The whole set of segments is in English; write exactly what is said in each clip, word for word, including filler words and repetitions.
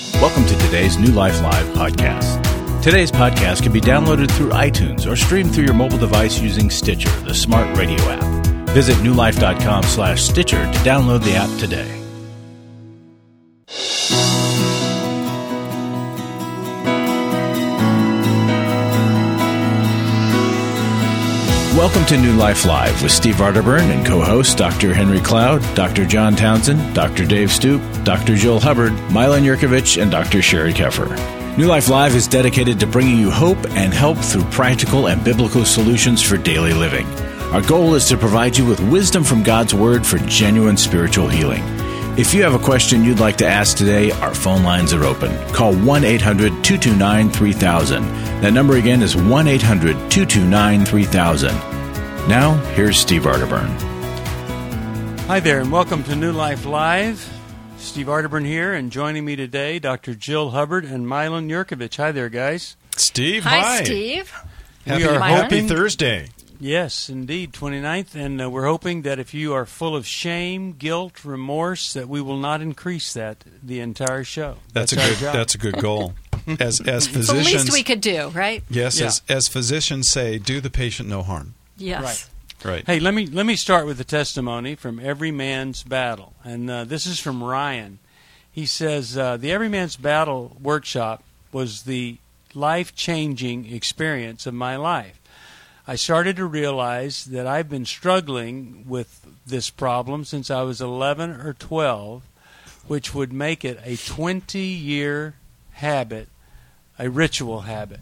Welcome to today's New Life Live podcast. Today's podcast can be downloaded through iTunes or streamed through your mobile device using Stitcher, the smart radio app. Visit newlife.com slash Stitcher to download the app today. Welcome to New Life Live with Steve Arterburn and co-host Doctor Henry Cloud, Doctor John Townsend, Doctor Dave Stoop, Doctor Jill Hubbard, Milan Yurkovich, and Doctor Sherry Keffer. New Life Live is dedicated to bringing you hope and help through practical and biblical solutions for daily living. Our goal is to provide you with wisdom from God's Word for genuine spiritual healing. If you have a question you'd like to ask today, our phone lines are open. Call one eight hundred two two nine three thousand. That number again is one eight hundred two two nine three thousand. Now, here's Steve Arterburn. Hi there, and welcome to New Life Live. Steve Arterburn here, and joining me today, Doctor Jill Hubbard and Milan Yurkovich. Hi there, guys. Steve, hi. Hi, Steve. Happy, we are happy hoping, Thursday. Yes, indeed, twenty-ninth, and uh, we're hoping that if you are full of shame, guilt, remorse, that we will not increase that the entire show. That's, that's a good. job. That's a good goal. As as It's the physicians, least we could do, right? yes, Yeah. as, as physicians say, do the patient no harm. Yes. Right. Right. Hey, let me let me start with a testimony from Every Man's Battle, and uh, this is from Ryan. He says uh, the Every Man's Battle workshop was the life-changing experience of my life. I started to realize that I've been struggling with this problem since I was eleven or twelve, which would make it a twenty-year habit, a ritual habit.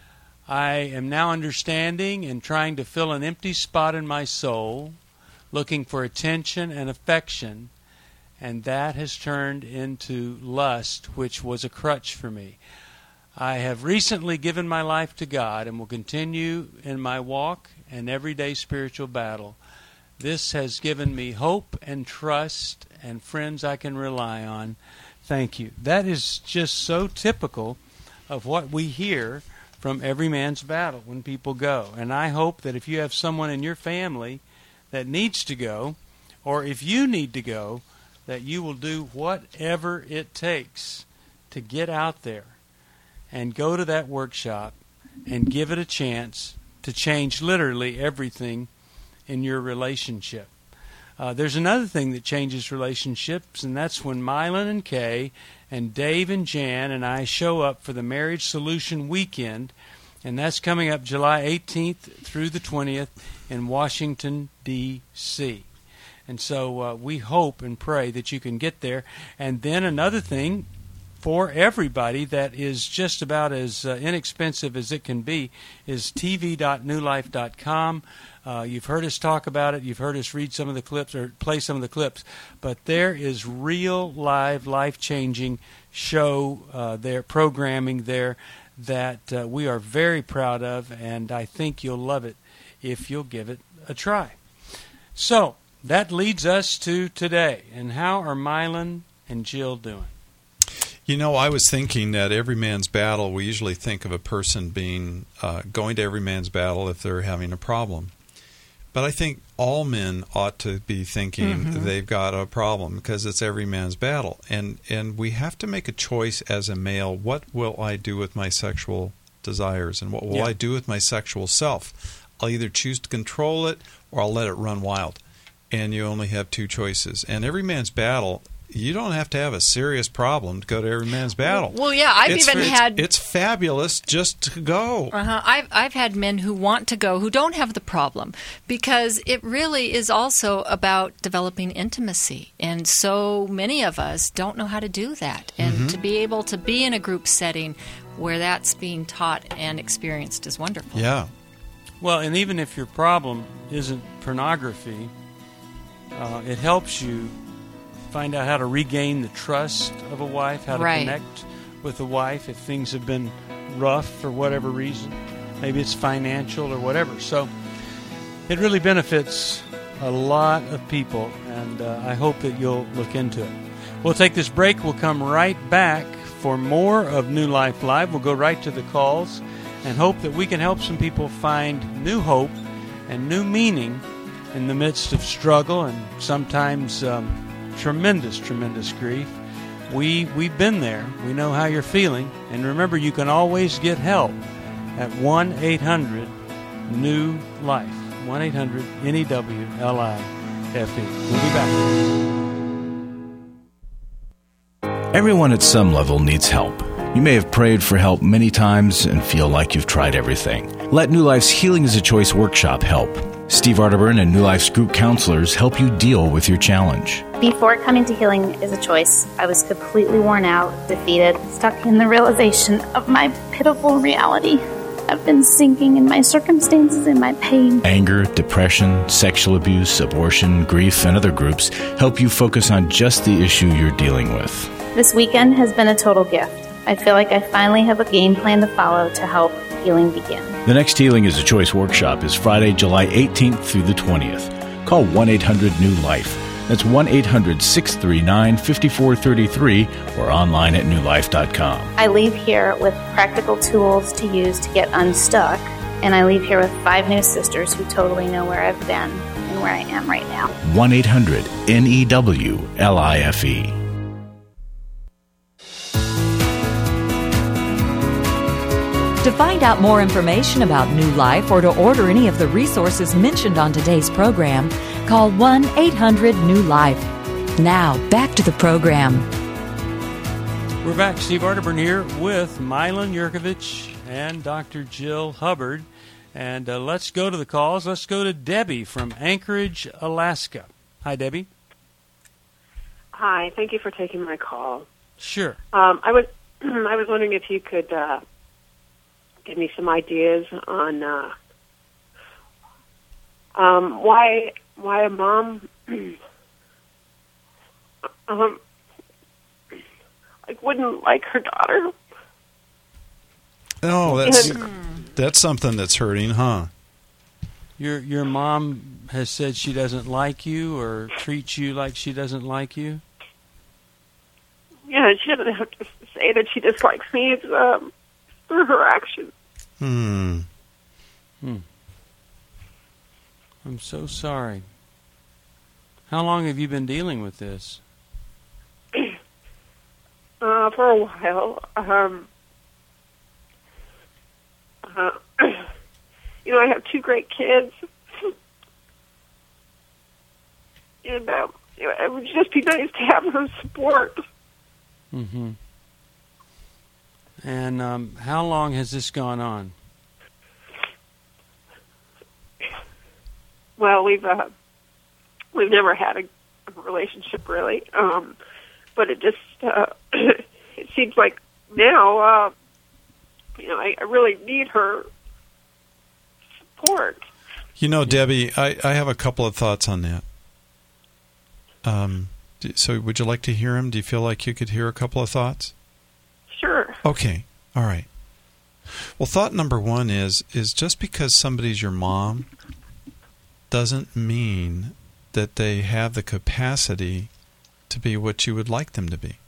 I am now understanding and trying to fill an empty spot in my soul, looking for attention and affection, and that has turned into lust, which was a crutch for me. I have recently given my life to God and will continue in my walk and everyday spiritual battle. This has given me hope and trust and friends I can rely on. Thank you. That is just so typical of what we hear from Every Man's Battle when people go. And I hope that if you have someone in your family that needs to go, or if you need to go, that you will do whatever it takes to get out there and go to that workshop and give it a chance to change literally everything in your relationship. Uh, there's another thing that changes relationships, and that's when Milan and Kay and Dave and Jan and I show up for the Marriage Solution Weekend, and that's coming up July eighteenth through the twentieth in Washington, D C And so uh, we hope and pray that you can get there. And then another thing for everybody that is just about as uh, inexpensive as it can be is t v dot new life dot com. Uh, you've heard us talk about it. You've heard us read some of the clips or play some of the clips. But there is real, live, life-changing show uh, there, programming there that uh, we are very proud of, and I think you'll love it if you'll give it a try. So that leads us to today. And how are Milan and Jill doing? You know, I was thinking that Every Man's Battle, we usually think of a person being uh, going to Every Man's Battle if they're having a problem. But I think all men ought to be thinking mm-hmm. they've got a problem because it's every man's battle. And and we have to make a choice as a male. What will I do with my sexual desires? And what will yeah. I do with my sexual self? I'll either choose to control it or I'll let it run wild. And you only have two choices. And Every Man's Battle, you don't have to have a serious problem to go to Every Man's Battle. Well, yeah, I've it's, even it's, had... It's fabulous just to go. Uh-huh. I've, I've had men who want to go who don't have the problem because it really is also about developing intimacy. And so many of us don't know how to do that. And mm-hmm. to be able to be in a group setting where that's being taught and experienced is wonderful. Yeah. Well, and even if your problem isn't pornography, uh, it helps you find out how to regain the trust of a wife, how to right. connect with a wife if things have been rough for whatever reason. Maybe it's financial or whatever. So it really benefits a lot of people, and uh, I hope that you'll look into it. We'll take this break. We'll come right back for more of New Life Live. We'll go right to the calls and hope that we can help some people find new hope and new meaning in the midst of struggle and sometimes um, tremendous, tremendous grief. We, we've been there. We know how you're feeling. And remember, you can always get help at one eight hundred new life. one eight hundred N E W L I F E. We'll be back. Everyone at some level needs help. You may have prayed for help many times and feel like you've tried everything. Let New Life's Healing is a Choice workshop help. Steve Arterburn and New Life's group counselors help you deal with your challenge. Before coming to Healing is a Choice, I was completely worn out, defeated, stuck in the realization of my pitiful reality. I've been sinking in my circumstances and my pain. Anger, depression, sexual abuse, abortion, grief, and other groups help you focus on just the issue you're dealing with. This weekend has been a total gift. I feel like I finally have a game plan to follow to help healing begin. The next Healing is a Choice workshop is Friday, July eighteenth through the twentieth. Call one eight hundred new life. That's one eight hundred six three nine five four three three or online at new life dot com. I leave here with practical tools to use to get unstuck, and I leave here with five new sisters who totally know where I've been and where I am right now. one eight hundred N E W L I F E. To find out more information about New Life or to order any of the resources mentioned on today's program, call one eight hundred new life. Now, back to the program. We're back. Steve Arterburn here with Milan Yurkovich and Doctor Jill Hubbard. And uh, let's go to the calls. Let's go to Debbie from Anchorage, Alaska. Hi, Debbie. Hi. Thank you for taking my call. Sure. Um, I was I was wondering if you could uh, give me some ideas on uh, um, why why a mom um, like wouldn't like her daughter. Oh, that's that's something that's hurting, huh? Your your mom has said she doesn't like you or treats you like she doesn't like you? Yeah, she doesn't have to say that she dislikes me. It's um, through her actions. Hmm. Hmm. I'm so sorry. How long have you been dealing with this? Uh, for a while. Um, uh, you know, I have two great kids. And uh, you know, it would just be nice to have her support. Mm-hmm. And um, how long has this gone on? Well, we've uh, we've never had a, a relationship really, um, but it just uh, it seems like now, uh, you know, I, I really need her support. You know, Debbie, I, I have a couple of thoughts on that. Um, so would you like to hear them? Do you feel like you could hear a couple of thoughts? Sure. Okay. All right. Well, thought number one is is just because somebody's your mom doesn't mean that they have the capacity to be what you would like them to be.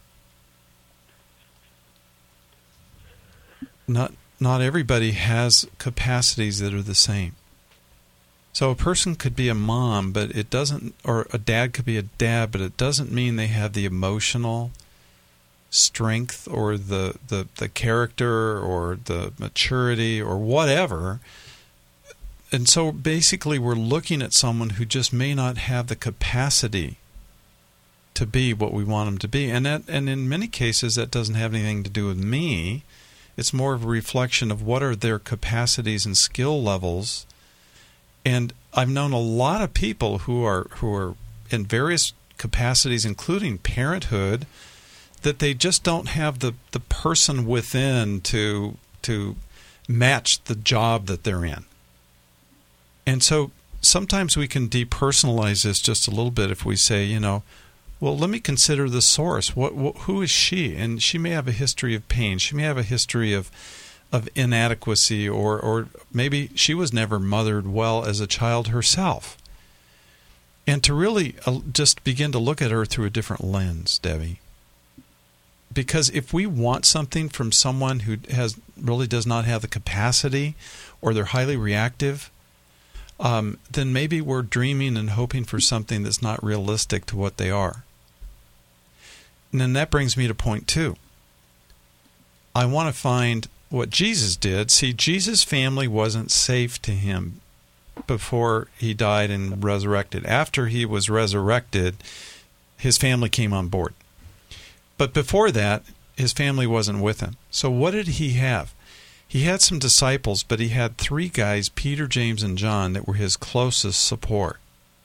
Not not everybody has capacities that are the same. So a person could be a mom, but it doesn't, or a dad could be a dad, but it doesn't mean they have the emotional strength or the, the, the character or the maturity or whatever. And so basically we're looking at someone who just may not have the capacity to be what we want them to be. And that, and in many cases that doesn't have anything to do with me. It's more of a reflection of what are their capacities and skill levels. And I've known a lot of people who are who are in various capacities, including parenthood, that they just don't have the, the person within to to match the job that they're in. And so sometimes we can depersonalize this just a little bit if we say, you know, well, let me consider the source. What, what who is she? And she may have a history of pain. She may have a history of of inadequacy, or, or maybe she was never mothered well as a child herself. And to really uh, just begin to look at her through a different lens, Debbie. Because if we want something from someone who has really does not have the capacity, or they're highly reactive, um, then maybe we're dreaming and hoping for something that's not realistic to what they are. And then that brings me to point two. I want to find what Jesus did. See, Jesus' family wasn't safe to him before he died and resurrected. After he was resurrected, his family came on board. But before that, his family wasn't with him. So what did he have? He had some disciples, but he had three guys, Peter, James, and John, that were his closest support.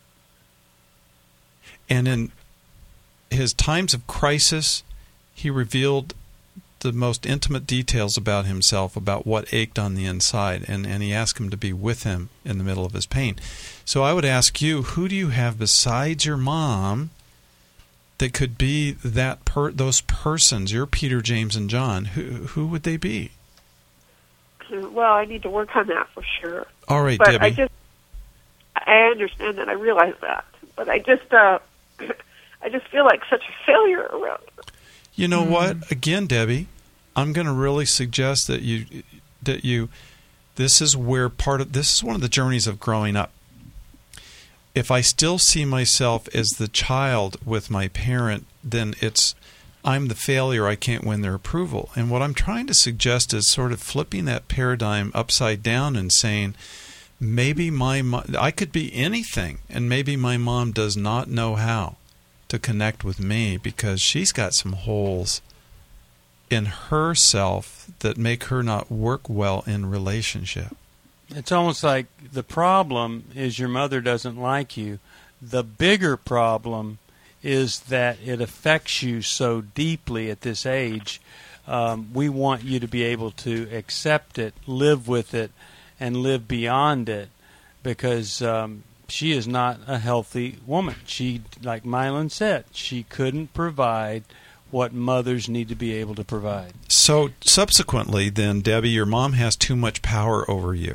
And in his times of crisis, he revealed the most intimate details about himself, about what ached on the inside, and, and he asked him to be with him in the middle of his pain. So I would ask you, who do you have besides your mom that could be that per, those persons, your Peter, James, and John? Who, who would they be? Well, I need to work on that for sure. All right, but Debbie. I just, I understand that. I realize that. But I just, uh, I just feel like such a failure around her. You know mm-hmm. what? Again, Debbie, I'm going to really suggest that you, that you, this is where part of, this is one of the journeys of growing up. If I still see myself as the child with my parent, then it's, I'm the failure, I can't win their approval. And what I'm trying to suggest is sort of flipping that paradigm upside down and saying, maybe my mom, I could be anything, and maybe my mom does not know how to connect with me because she's got some holes in herself that make her not work well in relationship. It's almost like the problem is your mother doesn't like you. The bigger problem is that it affects you so deeply at this age. Um, we want you to be able to accept it, live with it, and live beyond it, because um, she is not a healthy woman. She, like Mylon said, she couldn't provide what mothers need to be able to provide. So subsequently, then, Debbie, your mom has too much power over you.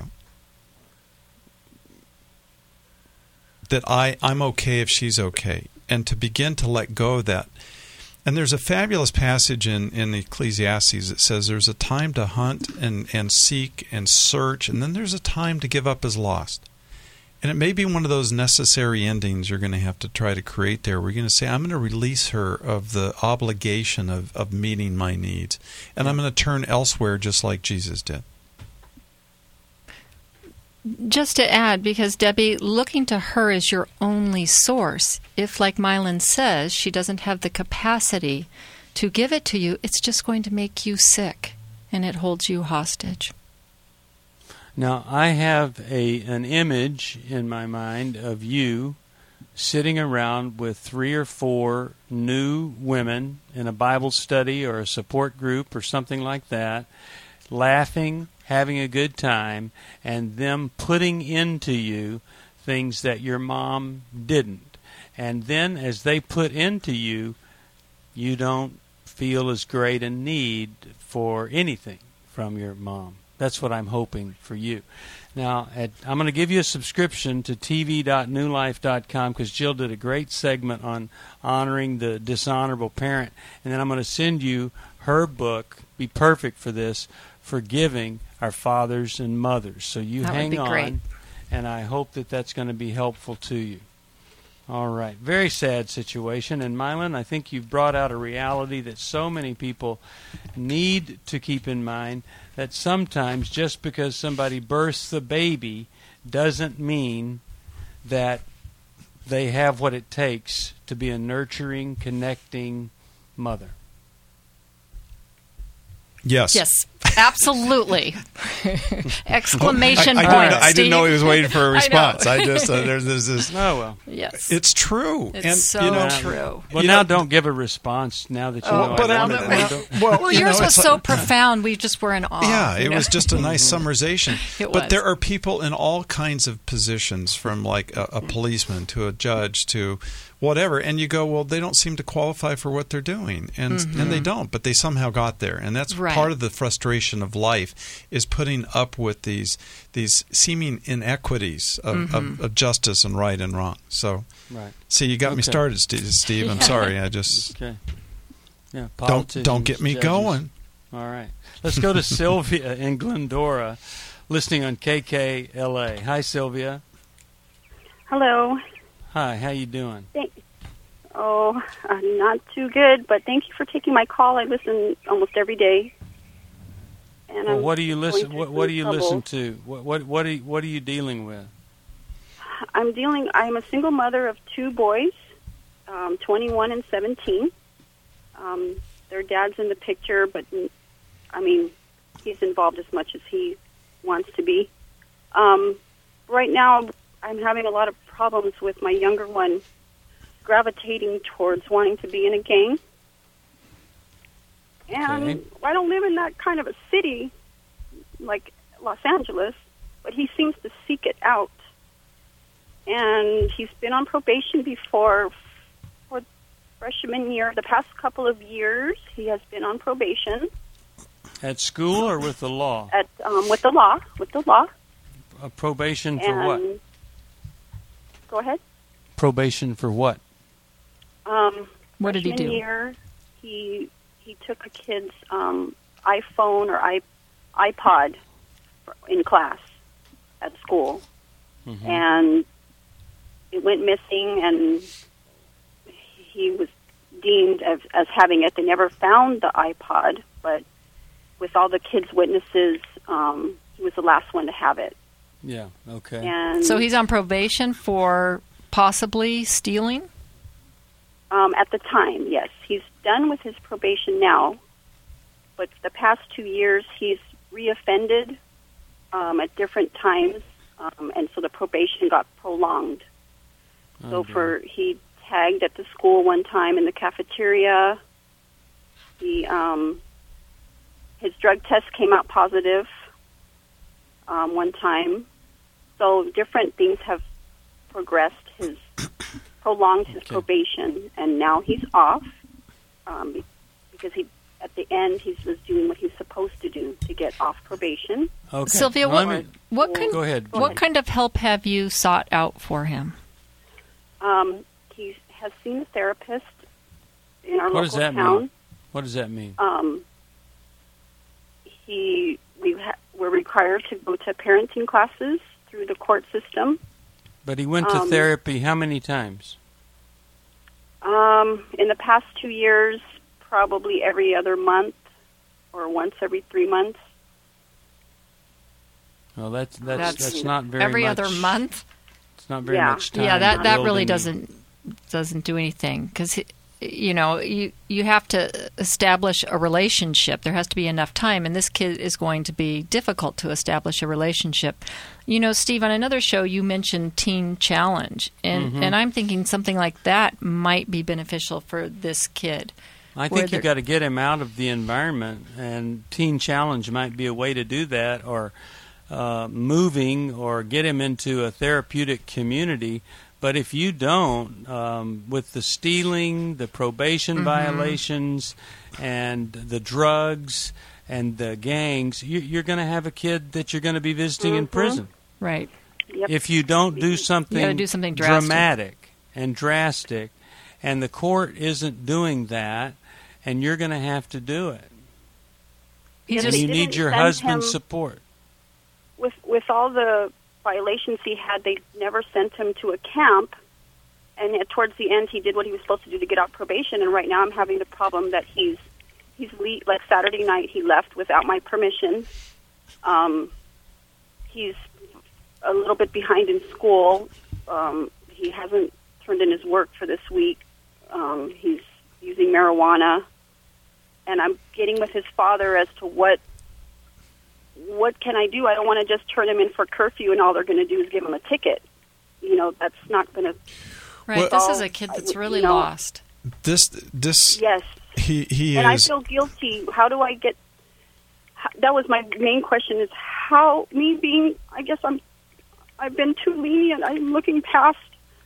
That I, I'm okay if she's okay. And to begin to let go of that. And there's a fabulous passage in, in Ecclesiastes that says there's a time to hunt and, and seek and search, and then there's a time to give up as lost. And it may be one of those necessary endings you're going to have to try to create there. We're going to say, I'm going to release her of the obligation of, of meeting my needs, and I'm going to turn elsewhere just like Jesus did. Just to add, because Debbie, looking to her as your only source, if, like Mylon says, she doesn't have the capacity to give it to you, it's just going to make you sick, and it holds you hostage. Now, I have a an image in my mind of you sitting around with three or four new women in a Bible study or a support group or something like that, laughing, having a good time, and them putting into you things that your mom didn't. And then as they put into you, you don't feel as great a need for anything from your mom. That's what I'm hoping for you. Now, at, I'm going to give you a subscription to t v dot new life dot com because Jill did a great segment on honoring the dishonorable parent. And then I'm going to send you her book, be perfect for this, Forgiving Our Fathers and Mothers. So you that hang would be on, great. And I hope that that's going to be helpful to you. All right. Very sad situation. And Mylon, I think you've brought out a reality that so many people need to keep in mind, that sometimes just because somebody births the baby doesn't mean that they have what it takes to be a nurturing, connecting mother. Yes. Yes, absolutely. Exclamation I, I, point. I, didn't, I didn't know he was Steve. waiting for a response. I, I, just uh, there's, there's this. Oh well. Yes. It's true. It's and, so you know, true. Well, you now know, don't give a response now that you Oh, know but I I wanted mean, it. well, Don't- well, Well, you yours know, was it's so like- profound. We just were in awe. Yeah, you it know? was just a nice summarization. It but was. there are people in all kinds of positions, from like a, a policeman to a judge to whatever, and you go, well, they don't seem to qualify for what they're doing, and Mm-hmm. and they don't, but they somehow got there, and that's Right. part of the frustration of life, is putting up with these these seeming inequities of, Mm-hmm. of, of justice and right and wrong. So, Right. see, you got me Okay. started, Steve. Steve. I'm Yeah. sorry, I just Okay. Yeah. don't Politicians, don't get me judges. going. All right. Let's go to Sylvia in Glendora, listening on K K L A. Hi, Sylvia. Hello. Hi. How you doing? Thank- Oh, uh, not too good, but thank you for taking my call. I listen almost every day. And well, I'm what do you listen? going What, through what some do you trouble. listen to? What what what are you, what are you dealing with? I'm dealing. I'm a single mother of two boys, um, twenty-one and seventeen. Um, their dad's in the picture, but I mean, he's involved as much as he wants to be. Um, right now, I'm having a lot of problems with my younger one gravitating towards wanting to be in a gang. And Okay. I don't live in that kind of a city like Los Angeles, but he seems to seek it out. And he's been on probation before for freshman year. The past couple of years, he has been on probation At school or with the law? at um, with the law. With the law. A probation for and what? Go ahead. Probation for what? Um, What did he freshman do? Year, he he took a kid's um, iPhone or i iPod in class at school, Mm-hmm. and it went missing, and he was deemed as, as having it. They never found the iPod, but with all the kids' witnesses, um, he was the last one to have it. Yeah. Okay. And So he's on probation for possibly stealing? Um, at the time, yes. He's done with his probation now, but the past two years he's reoffended um, at different times, um, and so the probation got prolonged. Oh, so dear. for he tagged at the school one time in the cafeteria. He um, his drug test came out positive um, one time. So different things have progressed his prolonged his Okay. probation, and now he's off um, be- because he at the end he was doing what he's supposed to do to get off probation. Okay. Sylvia, Well, what, let me- what kind Go ahead. what kind of help have you sought out for him? Um, he has seen a therapist in our What does local that town. mean? What does that mean? Um, he we ha- we're required to go to parenting classes through the court system. But he went to um, therapy how many times? Um, in the past two years, probably every other month or once every three months. Well, that's that's That's that's, not very Every much. other month? It's not very Yeah. much time. Yeah, that, that really building- doesn't doesn't do anything because you know you you have to establish a relationship. There has to be enough time, and this kid is going to be difficult to establish a relationship. You know, Steve, on another show you mentioned Teen Challenge, and Mhm. and I'm thinking something like that might be beneficial for this kid. I where think they're- you got to get him out of the environment, and Teen Challenge might be a way to do that, or uh, moving, or get him into a therapeutic community. But if you don't, um, with the stealing, the probation Mhm. violations, and the drugs and the gangs, you, you're going to have a kid that you're going to be visiting in Mhm. prison. Right. Yep. If you don't do something, do something drastic. dramatic and drastic, and the court isn't doing that, and you're going to have to do it. He's And they you didn't need your send husband's him- support. With with all the violations he had, they never sent him to a camp. And yet towards the end, he did what he was supposed to do to get off probation. And right now, I'm having the problem that he's he's le- like Saturday night he left without my permission. Um, he's a little bit behind in school. Um, he hasn't turned in his work for this week. Um, he's using marijuana, and I'm getting with his father as to what what can I do. I don't want to just turn him in for curfew, and all they're going to do is give him a ticket. You know, that's not going to. right. Well- this is a kid that's really You know- lost. This this Yes, he he and I is feel guilty. How do I get? how- That was my main question: is how me being? I guess I'm. I've been too lenient. I'm looking past.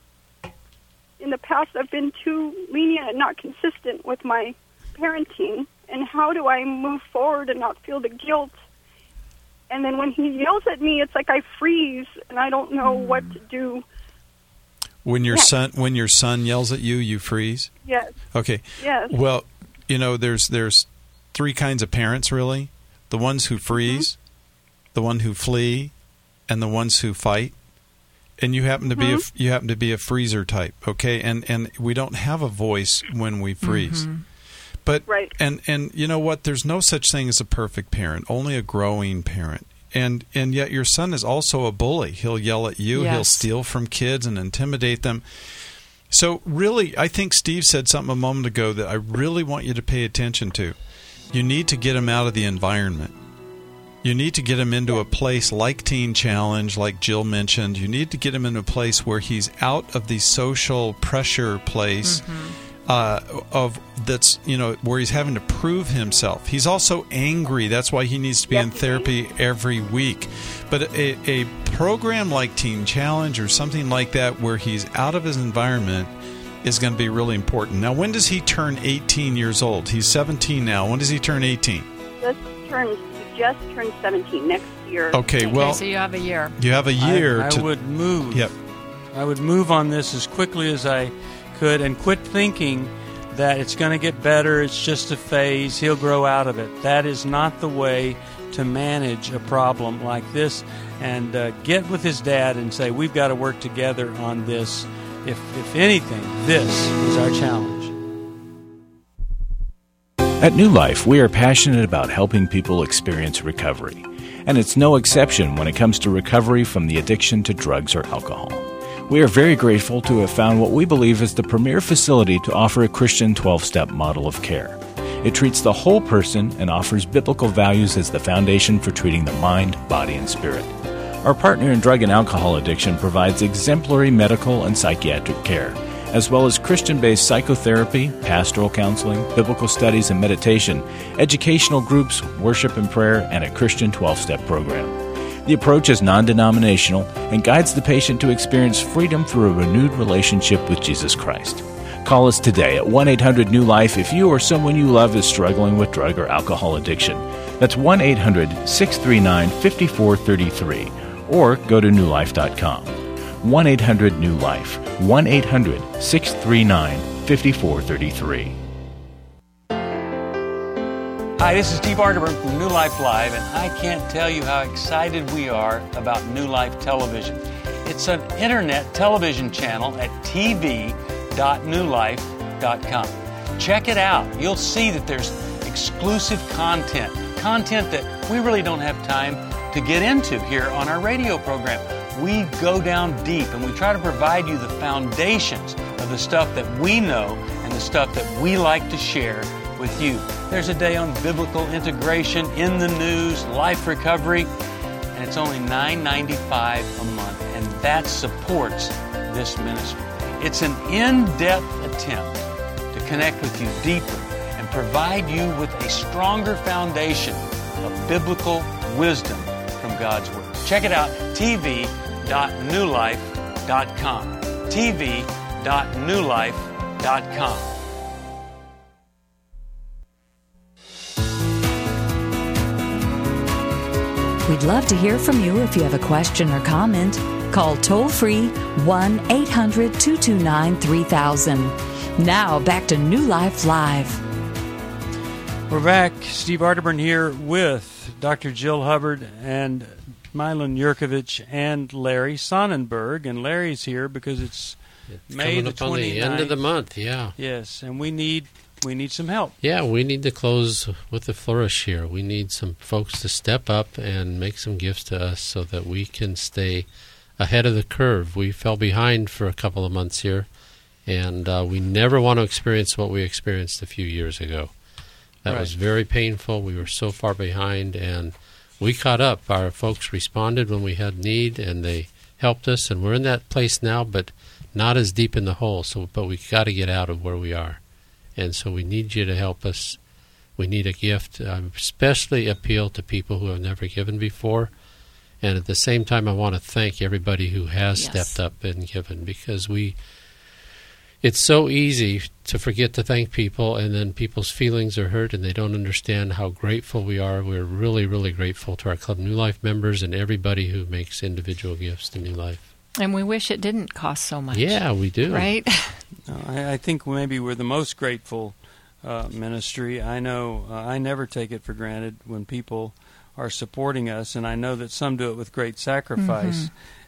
In the past, I've been too lenient and not consistent with my parenting. And how do I move forward and not feel the guilt? And then when he yells at me, it's like I freeze and I don't know what to do. when your Yes. son when your son yells at you, you freeze. Yes, Okay. yes. Well, you know, there's there's three kinds of parents really: the ones who freeze, the one who flee, and the ones who fight. and you happen to Mm-hmm. be a, you happen to be a freezer type, okay? And and we don't have a voice when we freeze. Mm-hmm. But Right. and and you know what? There's no such thing as a perfect parent, only a growing parent. And and yet your son is also a bully. He'll yell at you, Yes. he'll steal from kids and intimidate them. So really, I think Steve said something a moment ago that I really want you to pay attention to. You need to get him out of the environment. You need to get him into a place like Teen Challenge, like Jill mentioned. You need to get him into a place where he's out of the social pressure place uh, of that's you know where he's having to prove himself. He's also angry. That's why he needs to be Yes, in he therapy every week. But a, a program like Teen Challenge or something like that, where he's out of his environment, is going to be really important. Now, when does he turn eighteen years old? He's seventeen now. When does he turn eighteen? Just turned, he just turned seventeen next year. Okay, well, okay, so you have a year. you have a year I, I to. would move. Yep. I would move on this as quickly as I could and quit thinking that it's going to get better, it's just a phase, he'll grow out of it. That is not the way to manage a problem like this. And uh, get with his dad and say, we've got to work together on this. If, if anything, this is our challenge. At New Life, we are passionate about helping people experience recovery. And it's no exception when it comes to recovery from the addiction to drugs or alcohol. We are very grateful to have found what we believe is the premier facility to offer a Christian twelve-step model of care. It treats the whole person and offers biblical values as the foundation for treating the mind, body, and spirit. Our partner in drug and alcohol addiction provides exemplary medical and psychiatric care, as well as Christian-based psychotherapy, pastoral counseling, biblical studies and meditation, educational groups, worship and prayer, and a Christian twelve-step program. The approach is non-denominational and guides the patient to experience freedom through a renewed relationship with Jesus Christ. Call us today at one eight hundred new life if you or someone you love is struggling with drug or alcohol addiction. That's one eight hundred six three nine five four three three, or go to new life dot com. one eight hundred new life, one eight hundred six three nine five four three three. Hi, this is Steve Arterburn from New Life Live, and I can't tell you how excited we are about New Life Television. It's an internet television channel at t v dot new life dot com. Check it out. You'll see that there's exclusive content, content that we really don't have time to get into here on our radio program. We go down deep and we try to provide you the foundations of the stuff that we know and the stuff that we like to share with you. There's a day on biblical integration, in the news, life recovery, and it's only nine ninety-five a month, and that supports this ministry. It's an in-depth attempt to connect with you deeper and provide you with a stronger foundation of biblical wisdom from God's Word. Check it out, t v dot new life dot com. t v dot new life dot com. We'd love to hear from you if you have a question or comment. Call toll-free one eight hundred two two nine three thousand. Now back to New Life Live. We're back. Steve Arterburn here with Doctor Jill Hubbard and Milan Yurkovich and Larry Sonnenberg. And Larry's here because it's, It's May coming the up on the end of the month, yeah. Yes, and we need we need some help. Yeah, we need to close with a flourish here. We need some folks to step up and make some gifts to us so that we can stay ahead of the curve. We fell behind for a couple of months here, and uh, we never want to experience what we experienced a few years ago. That Right. was very painful. We were so far behind, and we caught up. Our folks responded when we had need, and they helped us, and we're in that place now, but not as deep in the hole. So, but we got to get out of where we are. And so we need you to help us. We need a gift. I especially appeal to people who have never given before. And at the same time, I want to thank everybody who has Yes. stepped up and given, because we, it's so easy to forget to thank people, and then people's feelings are hurt and they don't understand how grateful we are. We're really, really grateful to our Club New Life members and everybody who makes individual gifts to New Life. And we wish it didn't cost so much. Yeah, we do. Right? Uh, I, I think maybe we're the most grateful uh, ministry. I know uh, I never take it for granted when people are supporting us, and I know that some do it with great sacrifice. Mm-hmm.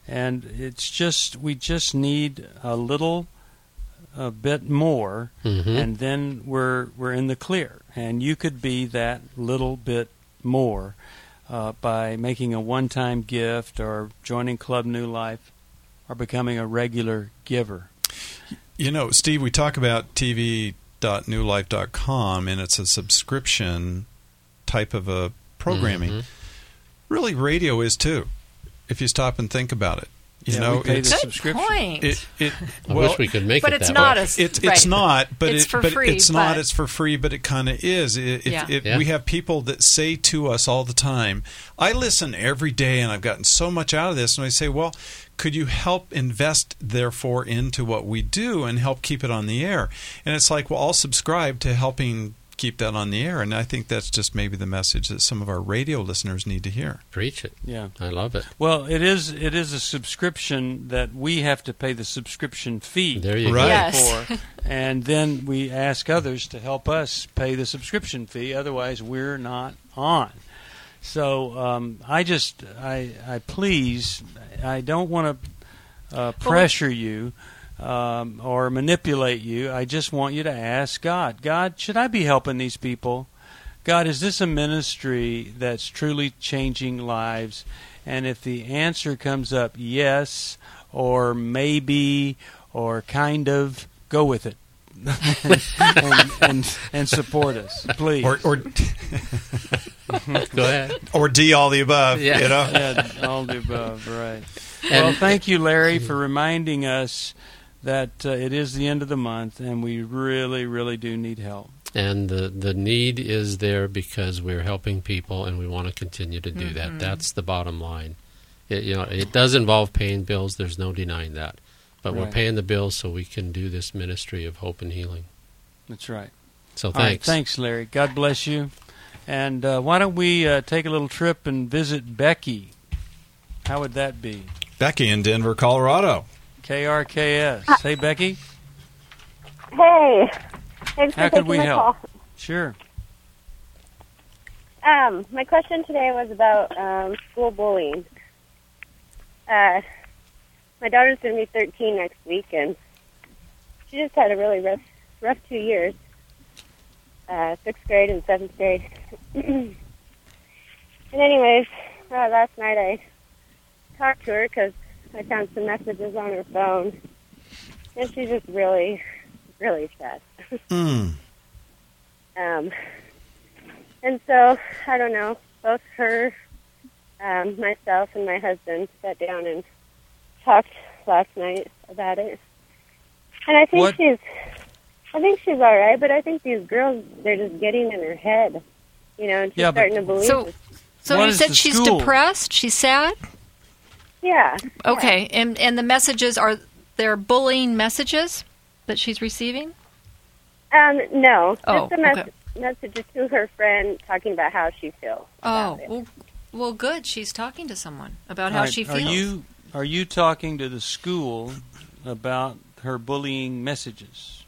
And it's just, we just need a little a bit more, Mm-hmm. and then we're we're in the clear. And you could be that little bit more uh, by making a one-time gift or joining Club New Life or becoming a regular giver. You know, Steve, we talk about T V dot new life dot com, and it's a subscription type of a programming. Mm-hmm. Really, radio is too, if you stop and think about it. You Yeah, know, we pay it's the Good subscription. point. it, it I well, wish we could make but it it's that not way. as It's right. it's not, but It's it, for but free, it's not. but- It's for free, but it kind of is. It, Yeah. it, it, Yeah. We have people that say to us all the time, "I listen every day, and I've gotten so much out of this." And I say, "Well, could you help invest, therefore, into what we do and help keep it on the air?" And it's like, well, I'll subscribe to helping keep that on the air. And I think that's just maybe the message that some of our radio listeners need to hear. Preach it. Yeah. I love it. Well, it is it is a subscription that we have to pay the subscription fee There you Right. go. Yes. for, and then we ask others to help us pay the subscription fee. Otherwise, we're not on. So um, I just I I please I don't want to uh, pressure you um, or manipulate you. I just want you to ask God. God, should I be helping these people? God, is this a ministry that's truly changing lives? And if the answer comes up yes, or maybe, or kind of, go with it. and, and, and support us, please. Or or, Go ahead. or D, all the above. Yeah. You know. Yeah, all the above, right. Well, And- thank you, Larry, for reminding us that uh, it is the end of the month, and we really, really do need help. And the, the need is there because we're helping people, and we want to continue to do that. That's the bottom line. It, you know, it does involve paying bills. There's no denying that. But we're Right. paying the bills so we can do this ministry of hope and healing. That's right. So All right, thanks. thanks, Larry. God bless you. And uh, why don't we uh, take a little trip and visit Becky? How would that be? Becky in Denver, Colorado. K R K S. Hey, Becky. Hey, thanks for How could taking we my help? call. Sure. Um, my question today was about um, school bullying. Uh, my daughter's going to be thirteen next week, and she just had a really rough, rough two years, uh, sixth grade and seventh grade. And anyways, uh, last night I talked to her because I found some messages on her phone, and she's just really, really sad. Mm. Um, and so, I don't know, both her, um, myself, and my husband sat down and talked last night about it. And I think What- she's, I think she's all right, but I think these girls, they're just getting in her head, you know, and she's Yeah, but- starting to believe So, it. so What you is said the she's school? depressed. She's sad. Yeah. Okay, and and the messages are there bullying messages that she's receiving. Um, no, Oh, just a mes- okay. message to her friend talking about how she feels. Oh, about it. well, well, good. She's talking to someone about All how right, she feels. Are you are you talking to the school about her bullying messages?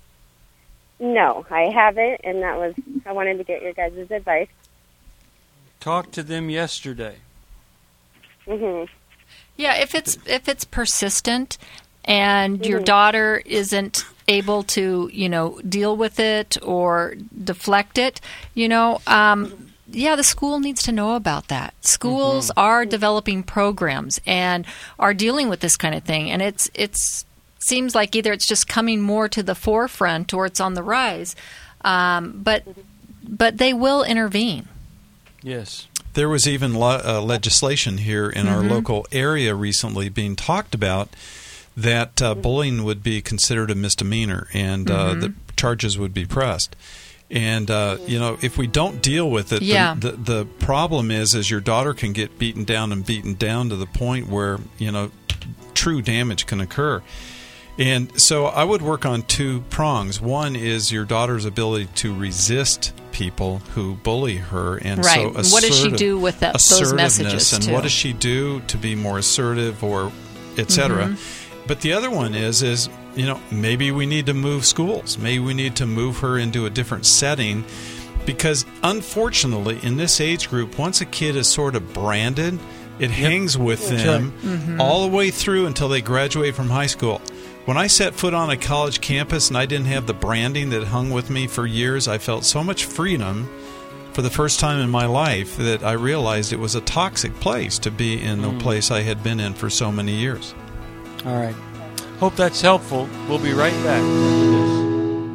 No, I haven't, and that was, I wanted to get your guys' advice. Talked to them yesterday. hmm Yeah, if it's if it's persistent and your Mhm. daughter isn't able to, you know, deal with it or deflect it, you know, um, yeah, the school needs to know about that. Schools are developing programs and are dealing with this kind of thing, and it's it's seems like either it's just coming more to the forefront or it's on the rise, um, but but they will intervene. Yes. There was even lo- uh, legislation here in our local area recently being talked about that uh, bullying would be considered a misdemeanor and uh, the charges would be pressed. And uh, you know, if we don't deal with it, Yeah. the, the the problem is, is your daughter can get beaten down and beaten down to the point where you know true damage can occur. And so I would work on two prongs. One is your daughter's ability to resist people who bully her, and Right. so And what does she assertive- do with that- those assertiveness, messages, and too? what does she do to be more assertive, or et cetera. Mm-hmm. But the other one is, is you know, maybe we need to move schools. Maybe we need to move her into a different setting, because unfortunately, in this age group, once a kid is sort of branded, It hangs with them Mm-hmm. all the way through until they graduate from high school. When I set foot on a college campus and I didn't have the branding that hung with me for years, I felt so much freedom for the first time in my life that I realized it was a toxic place to be in the Mm. place I had been in for so many years. All right. Hope that's helpful. We'll be right back after this.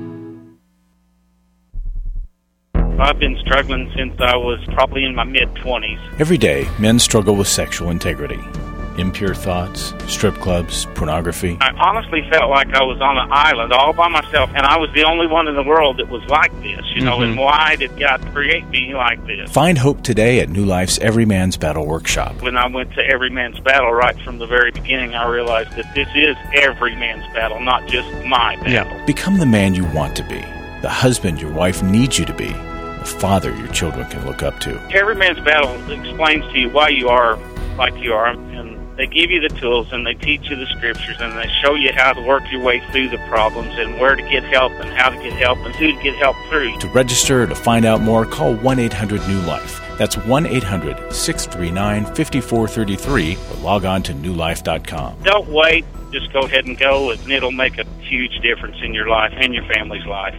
I've been struggling since I was probably in my mid-twenties. Every day, men struggle with sexual integrity. Impure thoughts, strip clubs, pornography. I honestly felt like I was on an island all by myself, and I was the only one in the world that was like this, you know, Mhm. and why did God create me like this? Find hope today at New Life's Every Man's Battle Workshop. When I went to Every Man's Battle right from the very beginning, I realized that this is every man's battle, not just my battle. Become the man you want to be, the husband your wife needs you to be, the father your children can look up to. Every Man's Battle explains to you why you are like you are, and they give you the tools, and they teach you the scriptures, and they show you how to work your way through the problems, and where to get help, and how to get help, and who to get help through. To register or to find out more, call one eight hundred new life. That's one eight hundred six three nine five four three three or log on to new life dot com. Don't wait. Just go ahead and go, and it'll make a huge difference in your life and your family's life.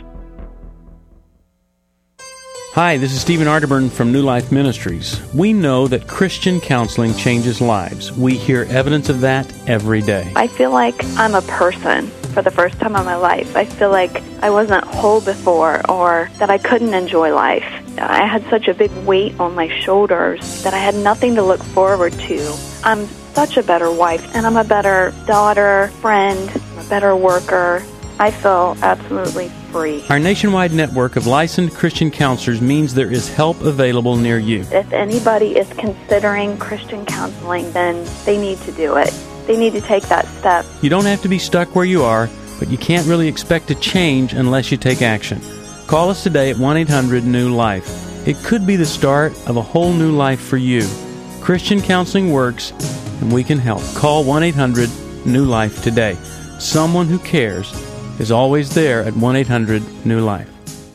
Hi, this is Stephen Arterburn from New Life Ministries. We know that Christian counseling changes lives. We hear evidence of that every day. I feel like I'm a person for the first time in my life. I feel like I wasn't whole before, or that I couldn't enjoy life. I had such a big weight on my shoulders that I had nothing to look forward to. I'm such a better wife, and I'm a better daughter, friend, a better worker. I feel absolutely free. Our nationwide network of licensed Christian counselors means there is help available near you. If anybody is considering Christian counseling, then they need to do it. They need to take that step. You don't have to be stuck where you are, but you can't really expect to change unless you take action. Call us today at one eight hundred new life. It could be the start of a whole new life for you. Christian counseling works, and we can help. Call one eight hundred new life today. Someone who cares is always there at one eight hundred new life.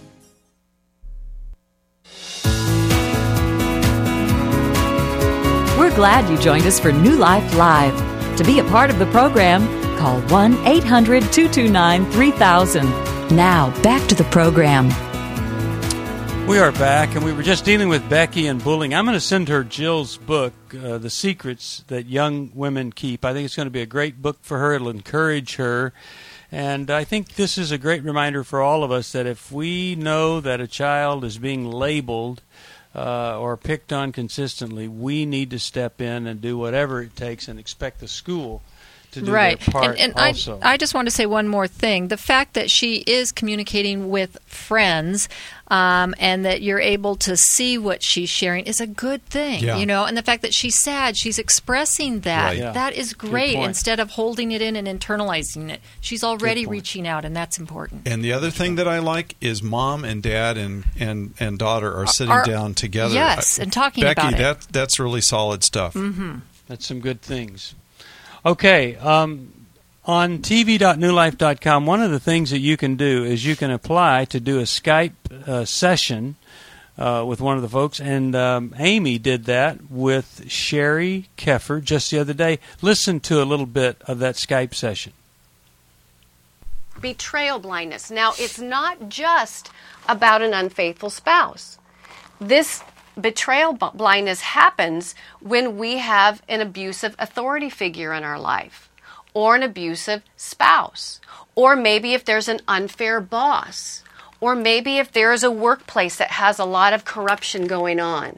We're glad you joined us for New Life Live. To be a part of the program, call one eight hundred two two nine three thousand. Now, back to the program. We are back, and we were just dealing with Becky and bullying. I'm going to send her Jill's book, uh, The Secrets That Young Women Keep. I think it's going to be a great book for her. It'll encourage her. And I think this is a great reminder for all of us that if we know that a child is being labeled uh, or picked on consistently, we need to step in and do whatever it takes and expect the school to do right. their part and, and also. I, I just want to say one more thing. The fact that she is communicating with friends um, and that you're able to see what she's sharing is a good thing. Yeah. You know, and the fact that she's sad, she's expressing that. Right. Yeah. That is Good great. point. Instead of holding it in and internalizing it, she's already reaching out, and that's important. And the other thing that I like is mom and dad and, and, and daughter are sitting Are- down together. yes, and talking Becky, about it. that that's really solid stuff. Mm-hmm. That's some good things. Okay, um, on t v dot new life dot com, one of the things that you can do is you can apply to do a Skype uh, session uh, with one of the folks, and um, Amy did that with Sherry Keffer just the other day. Listen to a little bit of that Skype session. Betrayal blindness. Now, it's not just about an unfaithful spouse. This betrayal b- blindness happens when we have an abusive authority figure in our life, or an abusive spouse, or maybe if there's an unfair boss, or maybe if there is a workplace that has a lot of corruption going on.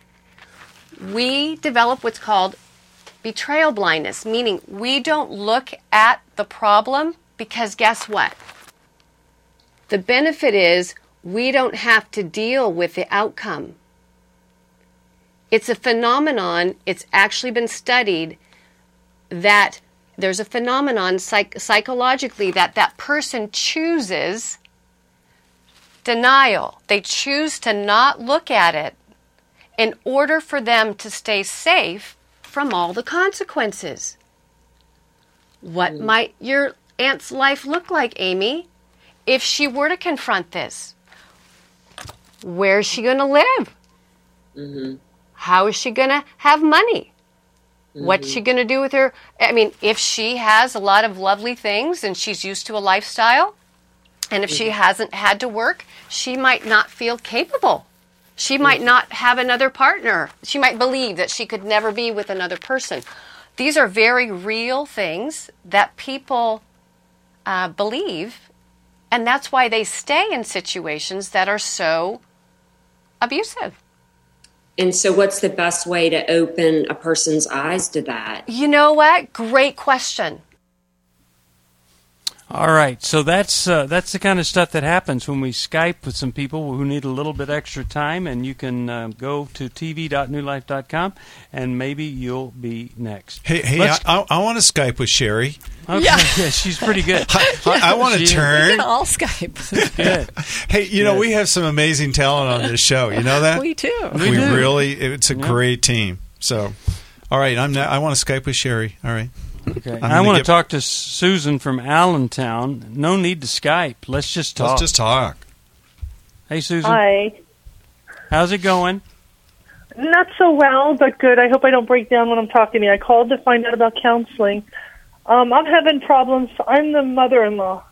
We develop what's called betrayal blindness, meaning we don't look at the problem because guess what? The benefit is we don't have to deal with the outcome. It's a phenomenon, it's actually been studied, that there's a phenomenon psych- psychologically that that person chooses denial. They choose to not look at it in order for them to stay safe from all the consequences. What mm. might your aunt's life look like, Amy, if she were to confront this? Where's she going to live? Mm-hmm. How is she going to have money? What's she going to do with her? I mean, if she has a lot of lovely things and she's used to a lifestyle, and if she hasn't had to work, she might not feel capable. She might not have another partner. She might believe that she could never be with another person. These are very real things that people uh, believe, and that's why they stay in situations that are so abusive. And so what's the best way to open a person's eyes to that? You know what? Great question. All right, so that's uh, that's the kind of stuff that happens when we Skype with some people who need a little bit extra time, and you can uh, go to t v dot new life dot com, and maybe you'll be next. Hey, hey, I, I, I want to Skype with Sherry. Okay, yeah. yeah, she's pretty good. I, I, I want to turn. We can all Skype. Good. Hey, you know, Good. we have some amazing talent on this show. You know that? We do. We, We do. really, it's a Yeah. great team. So, all right, I'm. Not, I want to Skype with Sherry. All right. Okay. I'm I gonna want to get- talk to Susan from Allentown. No need to Skype. Let's just talk. Let's just talk. Hey, Susan. Hi. How's it going? Not so well, but good. I hope I don't break down when I'm talking to you. I called to find out about counseling. Um, I'm having problems. I'm the mother-in-law.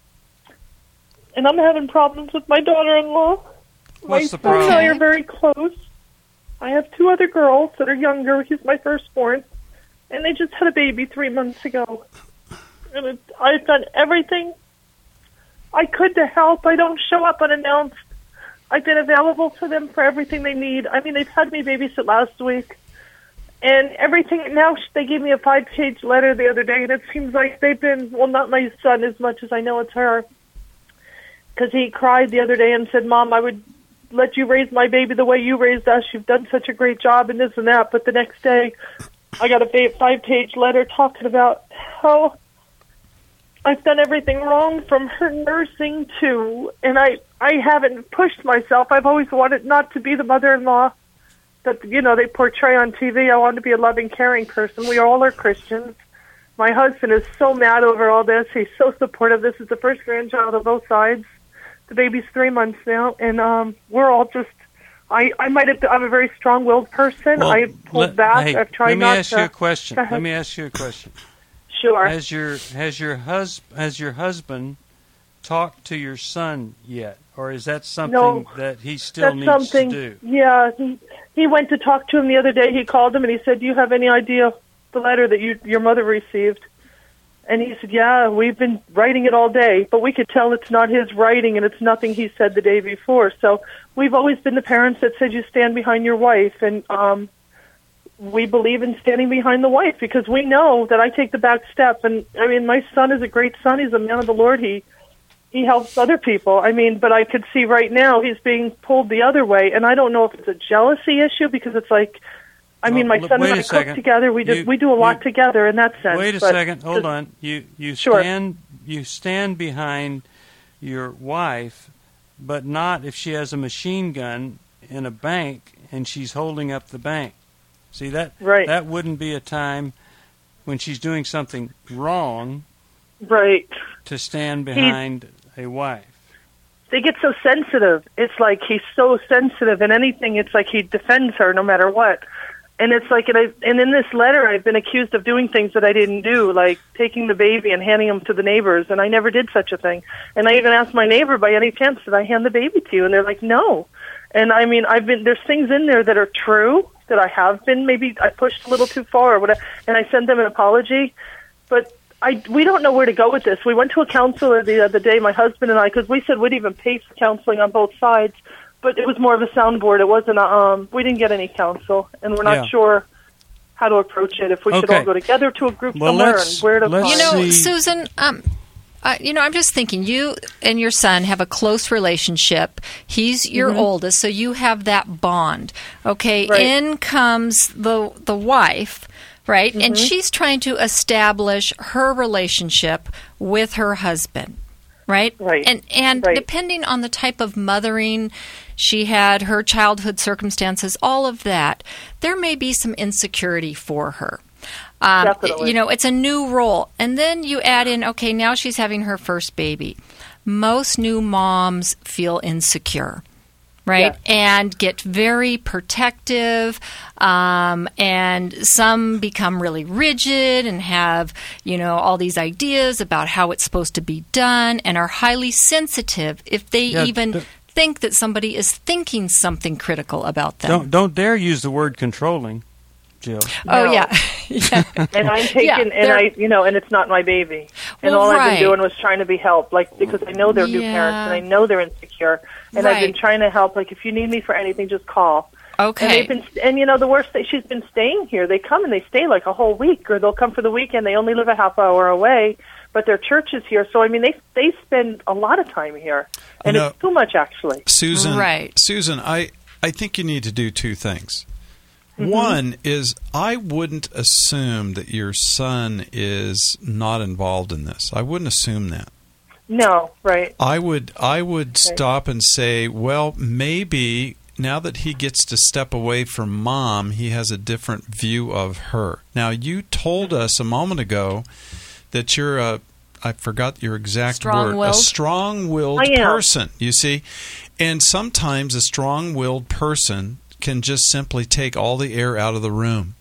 And I'm having problems with my daughter-in-law. What's my the son and I problem? are very close. I have two other girls that are younger. He's my firstborn. And they just had a baby three months ago. And it, I've done everything I could to help. I don't show up unannounced. I've been available to them for everything they need. I mean, they've had me babysit last week. And everything, now they gave me a five-page letter the other day, and it seems like they've been, well, not my son as much as I know it's her. Because he cried the other day and said, Mom, I would let you raise my baby the way you raised us. You've done such a great job and this and that. But the next day, I got a five-page letter talking about how I've done everything wrong from her nursing to, and I, I haven't pushed myself. I've always wanted not to be the mother-in-law that, you know, they portray on T V. I want to be a loving, caring person. We all are Christians. My husband is so mad over all this. He's so supportive. This is the first grandchild on both sides. The baby's three months now, and um, we're all just, I, I might have, I'm a very strong-willed person. Well, I pulled let, back. hey, I've tried let me not ask to. you a question. Go ahead. Let me ask you a question. Sure. Has your has your hus has your husband talked to your son yet, or is that something No, that he still That's needs something, to do? Yeah, he he went to talk to him the other day. He called him and he said, "Do you have any idea the letter that you your mother received?" And he said, "Yeah, we've been writing it all day, but we could tell it's not his writing and it's nothing he said the day before." So we've always been the parents that said you stand behind your wife, and um, we believe in standing behind the wife because we know that I take the back step. And I mean, my son is a great son. He's a man of the Lord. He he helps other people. I mean, but I could see right now he's being pulled the other way, and I don't know if it's a jealousy issue because it's like, I mean, my Well, son wait and a I cook second. together. We just You- we do a lot you- together in that sense. Wait a but second. Hold just- on. You you Sure. stand you stand behind your wife, but not if she has a machine gun in a bank and she's holding up the bank. See that Right. that wouldn't be a time when she's doing something wrong Right. to stand behind a wife. They get so sensitive. It's like he's so sensitive, and anything, it's like he defends her no matter what. And it's like, and, I, and in this letter, I've been accused of doing things that I didn't do, like taking the baby and handing him to the neighbors, and I never did such a thing. And I even asked my neighbor, by any chance, did I hand the baby to you? And they're like, no. And I mean, I've been, there's things in there that are true, that I have been, maybe I pushed a little too far or whatever, and I sent them an apology. But I, we don't know where to go with this. We went to a counselor the other day, my husband and I, because we said we'd even pay for counseling on both sides, but it was more of a soundboard. It wasn't a, um, we didn't get any counsel, and we're not Yeah. sure how to approach it, if we should Okay. all go together to a group Well, somewhere let's- and where to let's find. You know, see. Susan, um, uh, you know, I'm just thinking you and your son have a close relationship. He's your Mhm. oldest, so you have that bond. Okay, Right. in comes the the wife, right? And Mhm. she's trying to establish her relationship with her husband. Right? Right. And and Right. depending on the type of mothering she had, her childhood circumstances, all of that, there may be some insecurity for her. Um, Definitely. You know, it's a new role. And then you add in, okay, now she's having her first baby. Most new moms feel insecure, right? Yes. And get very protective, um, and some become really rigid and have, you know, all these ideas about how it's supposed to be done and are highly sensitive if they Yeah, even th- think that somebody is thinking something critical about them. Don't don't dare use the word controlling, Jill. Oh, No. yeah. yeah. And I'm taking, Yeah, and they're- I, you know, and it's not my baby. And Well, all I've right. been doing was trying to be helped, like, because I know they're new Yeah. parents and I know they're insecure. And I've been Right. trying to help, like, if you need me for anything, just call. Okay. And they've been, and you know, the worst thing, she's been staying here. They come and they stay like a whole week, or they'll come for the weekend. They only live a half hour away, but their church is here. So I mean, they they spend a lot of time here, and You know, it's too much actually. Susan, Right. Susan, I, I think you need to do two things. Mm-hmm. One is I wouldn't assume that your son is not involved in this. I wouldn't assume that. No, right. I would I would Okay. stop and say, well, maybe now that he gets to step away from mom, he has a different view of her. Now, you told us a moment ago that you're a I forgot your exact word, a Strong-willed? strong-willed I am. person, you see. And sometimes a strong-willed person can just simply take all the air out of the room.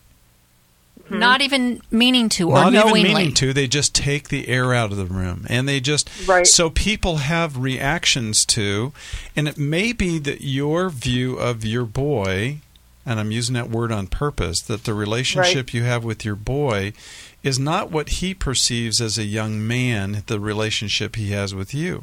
Not even meaning to or Not knowingly. even meaning to. They just take the air out of the room. And they just. Right. So people have reactions to, and it may be that your view of your boy, and I'm using that word on purpose, that the relationship Right. you have with your boy is not what he perceives as a young man, the relationship he has with you.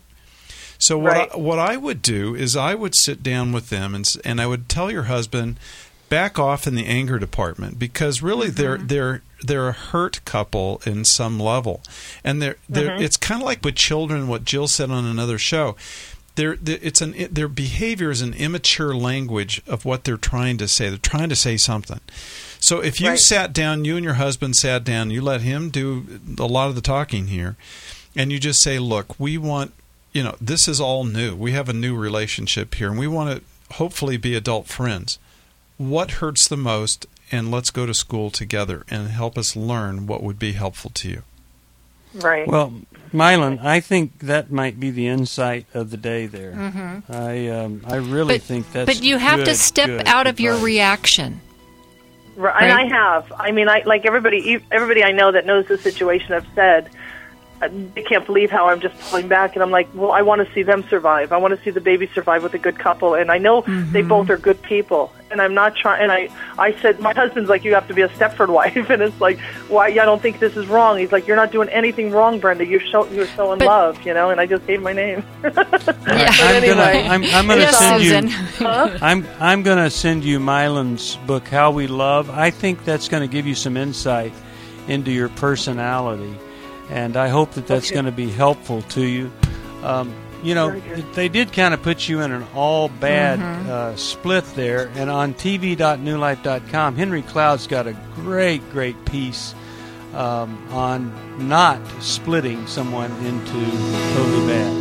So what Right. I, what I would do is I would sit down with them and s- and I would tell your husband, back off in the anger department, because really they're they're they're a hurt couple in some level, and they're they're Mhm. it's kind of like with children. What Jill said on another show, they're, they're it's an their behavior is an immature language of what they're trying to say. They're trying to say something. So if you Right. sat down, you and your husband sat down, you let him do a lot of the talking here, and you just say, look, we want. You know, this is all new. We have a new relationship here, and we want to hopefully be adult friends. What hurts the most, and let's go to school together and help us learn what would be helpful to you. Right. Well, Mylan, I think that might be the insight of the day there. Mhm. I um, I really But- think that's But you have to good, step good out of your advice. reaction. Right. And I Right. have. I mean, I like everybody. Everybody I know that knows the situation. I've said, uh, they can't believe how I'm just pulling back, and I'm like, well, I want to see them survive. I want to see the baby survive with a good couple, and I know they both are good people. And I'm not trying. And I, I said, my husband's like, you have to be a Stepford wife, and it's like, why? I don't think this is wrong. He's like, you're not doing anything wrong, Brenda. You're so you're so in But- love, you know. And I just gave my name. I'm anyway. gonna I'm, I'm gonna Yes, send Susan. you Huh? I'm I'm gonna send you Mylan's book, How We Love. I think that's going to give you some insight into your personality, and I hope that that's Okay. going to be helpful to you. Um, you know, Very good. they did kind of put you in an all bad Mhm. uh, split there, and on T V dot new life dot com, Henry Cloud's got a great, great piece um, on not splitting someone into totally bad.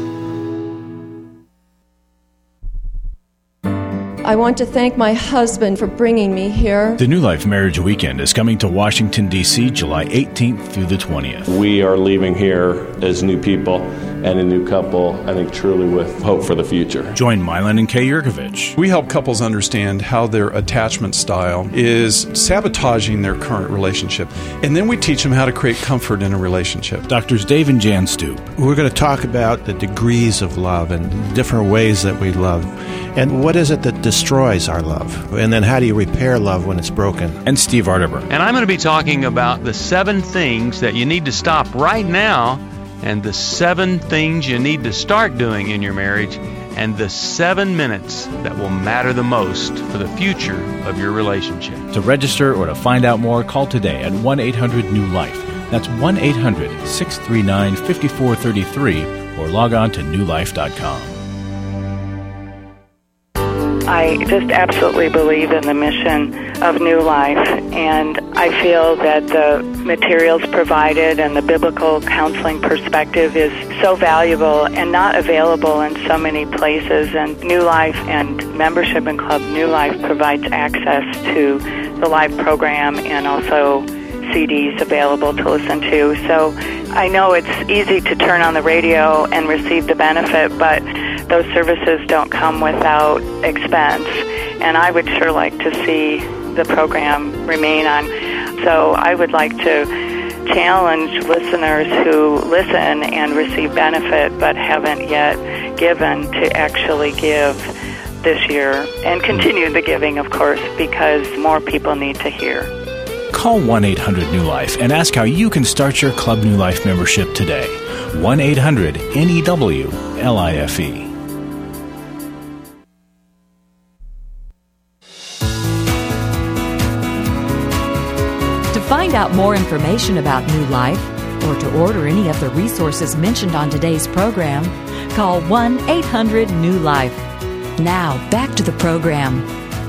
I want to thank my husband for bringing me here. The New Life Marriage Weekend is coming to Washington, D C July eighteenth through the twentieth. We are leaving here as new people and a new couple, I think truly with hope for the future. Join Mylan and Kay Yurkovich. We help couples understand how their attachment style is sabotaging their current relationship, and then we teach them how to create comfort in a relationship. Doctors Dave and Jan Stoop. We're going to talk about the degrees of love and different ways that we love. And what is it that destroys our love? And then how do you repair love when it's broken? And Steve Arterburn. And I'm going to be talking about the seven things that you need to stop right now, and the seven things you need to start doing in your marriage, and the seven minutes that will matter the most for the future of your relationship. To register or to find out more, call today at one eight hundred new life. That's one eight hundred six three nine five four three three, or log on to new life dot com. I just absolutely believe in the mission of New Life, and I feel that the materials provided and the biblical counseling perspective is so valuable and not available in so many places. And New Life and membership in Club New Life provides access to the live program and also C Ds available to listen to. So I know it's easy to turn on the radio and receive the benefit, but those services don't come without expense. And I would sure like to see the program remain on. So I would like to challenge listeners who listen and receive benefit but haven't yet given to actually give this year and continue the giving, of course, because more people need to hear. Call one eight hundred New Life and ask how you can start your Club New Life membership today. one eight hundred N E W L I F E. To find out more information about New Life or to order any of the resources mentioned on today's program, call one eight hundred New Life. Now, back to the program.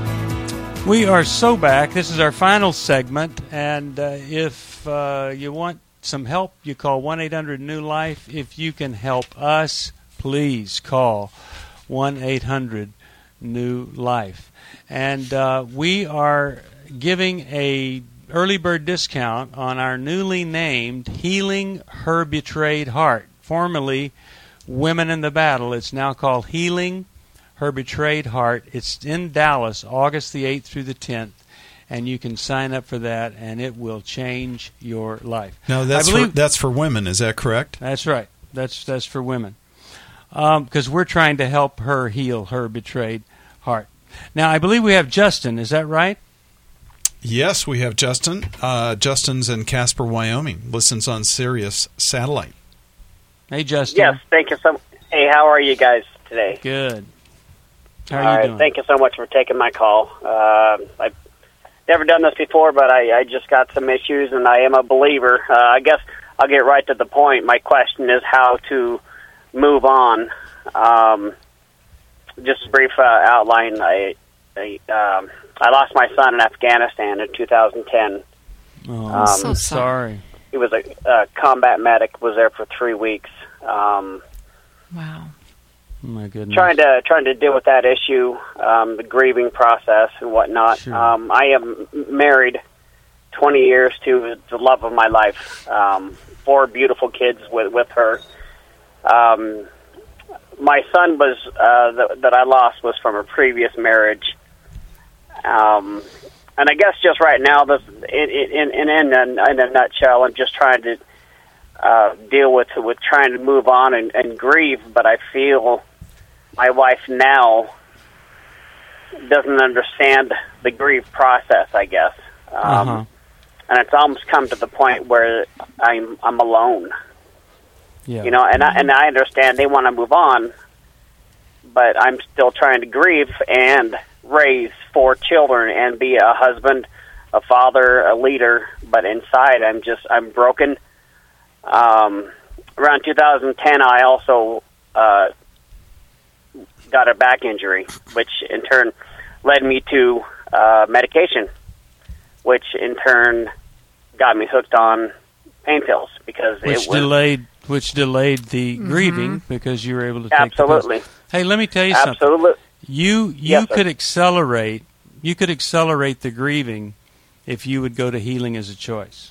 We are so back. This is our final segment, and uh, if uh, you want some help, you call one eight hundred New Life. If you can help us, please call one eight hundred New Life. And uh, we are giving a early bird discount on our newly named Healing Her Betrayed Heart, formerly Women in the Battle. It's now called Healing Her Betrayed Heart. It's in Dallas, August the eighth through the tenth, and you can sign up for that, and it will change your life. Now, that's, for, that's for women, is that correct? That's right. That's, that's for women, because um, we're trying to help her heal her betrayed heart. Now, I believe we have Justin. Is that right? Yes, we have Justin. Uh, Justin's in Casper, Wyoming. Listens on Sirius Satellite. Hey, Justin. Yes, thank you so much. Hey, how are you guys today? Good. How are All you right, doing? Thank you so much for taking my call. Uh, I've never done this before, but I, I just got some issues, and I am a believer. Uh, I guess I'll get right to the point. My question is how to move on. Um, just a brief uh, outline. I, I, um, I lost my son in Afghanistan in two thousand ten. Oh, um, so sorry. He was a, a combat medic, was there for three weeks. Um, wow. Oh my goodness. Trying to trying to deal with that issue, um, the grieving process and whatnot. Sure. Um, I am married twenty years to the love of my life. Um, four beautiful kids with with her. Um, my son was uh, th- that I lost was from a previous marriage. Um, and I guess just right now, this, in, in, in, in, a, in a nutshell, I'm just trying to uh, deal with with trying to move on and, and grieve. But I feel my wife now doesn't understand the grief process, I guess. Um, uh-huh. And it's almost come to the point where I'm I'm alone. Yeah. You know, and I, and I understand they want to move on, but I'm still trying to grieve and raise four children and be a husband, a father, a leader. But inside, I'm just I'm broken. Um, around two thousand ten, I also uh, got a back injury, which in turn led me to uh, medication, which in turn got me hooked on pain pills because which it was delayed which delayed the Mm-hmm. grieving because you were able to take absolutely. the pills. Hey, let me tell you Absolutely. something. You you Yes, sir. could accelerate you could accelerate the grieving if you would go to Healing as a Choice.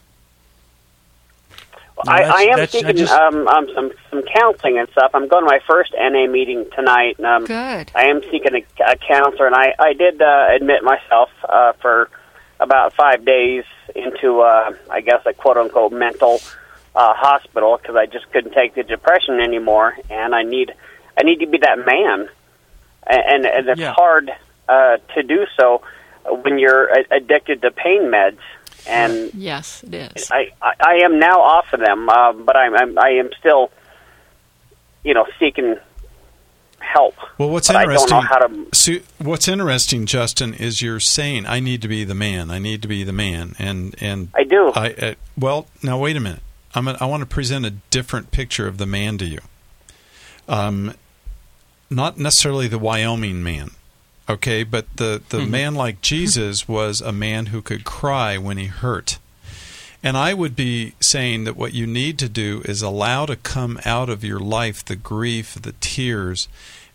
Now, I, that's- I am that's- I seeking just- um, um, some some counseling and stuff. I'm going to my first N A meeting tonight. And, um, Good. I am seeking a, a counselor, and I I did uh, admit myself uh, for about five days into uh, I guess a quote unquote mental uh, hospital because I just couldn't take the depression anymore, and I need I need to be that man, and and, and it's Yeah. hard uh, to do so when you're a- addicted to pain meds. And yes, it is. I, I, I am now off of them, uh, but I'm, I'm I am still, you know, seeking help. Well, what's but interesting? I don't know how to. So what's interesting, Justin, is you're saying I need to be the man. I need to be the man, and and I do. I uh, well, now wait a minute. I'm a, I want to present a different picture of the man to you. Um, not necessarily the Wyoming man. Okay, but the, the Mm-hmm. man like Jesus was a man who could cry when he hurt. And I would be saying that what you need to do is allow to come out of your life the grief, the tears,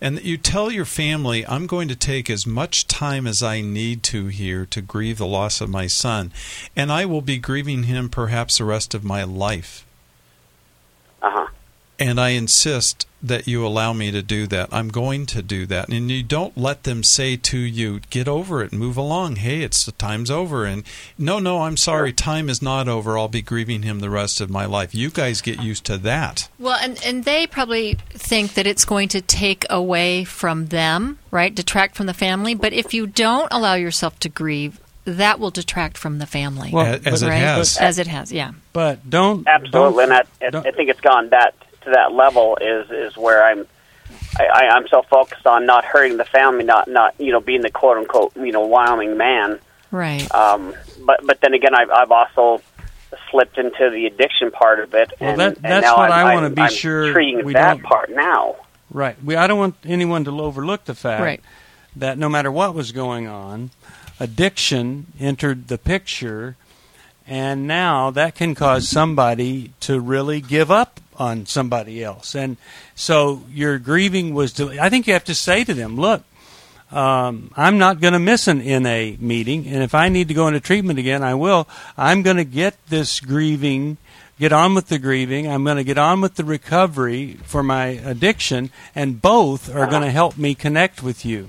And that you tell your family, I'm going to take as much time as I need to here to grieve the loss of my son, and I will be grieving him perhaps the rest of my life. Uh-huh. And I insist that you allow me to do that. I'm going to do that. And you don't let them say to you, get over it, move along. Hey, it's the time's over. And no, no, I'm sorry, time is not over. I'll be grieving him the rest of my life. You guys get used to that. Well, and, and they probably think that it's going to take away from them, right, detract from the family. But if you don't allow yourself to grieve, that will detract from the family. Well, as right? it has. As it has, yeah. But don't... Absolutely, don't, and I, I think it's gone that to that level is is where I'm I, I, I'm so focused on not hurting the family, not not you know being the quote unquote you know Wyoming man. Right. Um, but but then again, I've I've also slipped into the addiction part of it. Well, and, that, and that's now what I'm, I want to I'm, be I'm sure treating we that don't, part now. Right. We I don't want anyone to overlook the fact right. that no matter what was going on, addiction entered the picture, and now that can cause somebody to really give up on somebody else. And so your grieving was delayed. I think you have to say to them, look, um, I'm not going to miss an N A meeting, and if I need to go into treatment again, I will. I'm going to get this grieving, get on with the grieving. I'm going to get on with the recovery for my addiction, and both are going to help me connect with you.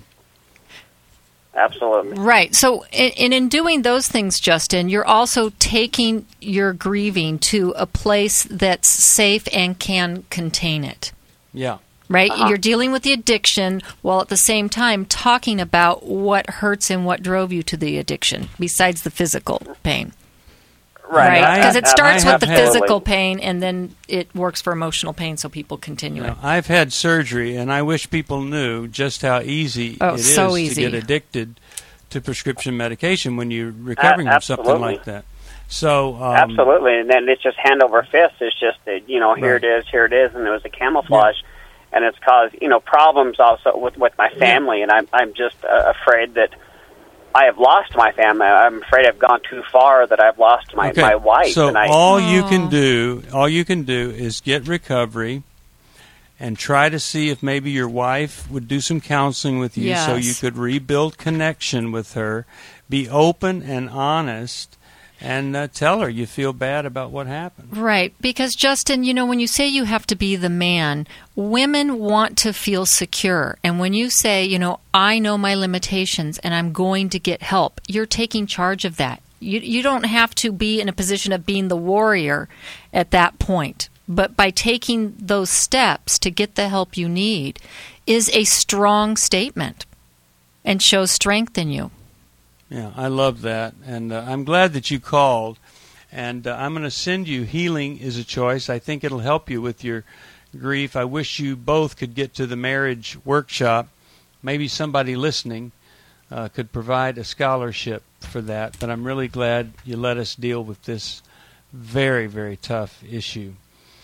Absolutely. Right. So, in, in doing those things, Justin, you're also taking your grieving to a place that's safe and can contain it. Yeah. Right? Uh-huh. You're dealing with the addiction while at the same time talking about what hurts and what drove you to the addiction, besides the physical pain. Right. Because it starts with the had, physical pain, and then it works for emotional pain, so people continue you know, it. I've had surgery, and I wish people knew just how easy oh, it is so to easy. get addicted to prescription medication when you're recovering A- from something like that. So um, absolutely, and then it's just hand over fist. It's just that, you know, here right. it is, here it is, and it was a camouflage, yeah. and it's caused you know problems also with with my family, yeah. and I'm I'm just uh, afraid that I have lost my family. I'm afraid I've gone too far, that I've lost my, okay. my wife. So and I, all you can do, all you can do is get recovery, and try to see if maybe your wife would do some counseling with you, yes. so you could rebuild connection with her. Be open and honest, and uh, tell her you feel bad about what happened. Right, because Justin, you know, when you say you have to be the man, women want to feel secure. And when you say, you know, I know my limitations and I'm going to get help, you're taking charge of that. You you don't have to be in a position of being the warrior at that point. But by taking those steps to get the help you need is a strong statement and shows strength in you. Yeah, I love that, and uh, I'm glad that you called, and uh, I'm going to send you Healing is a Choice. I think it'll help you with your grief. I wish you both could get to the marriage workshop. Maybe somebody listening uh, could provide a scholarship for that, but I'm really glad you let us deal with this very, very tough issue.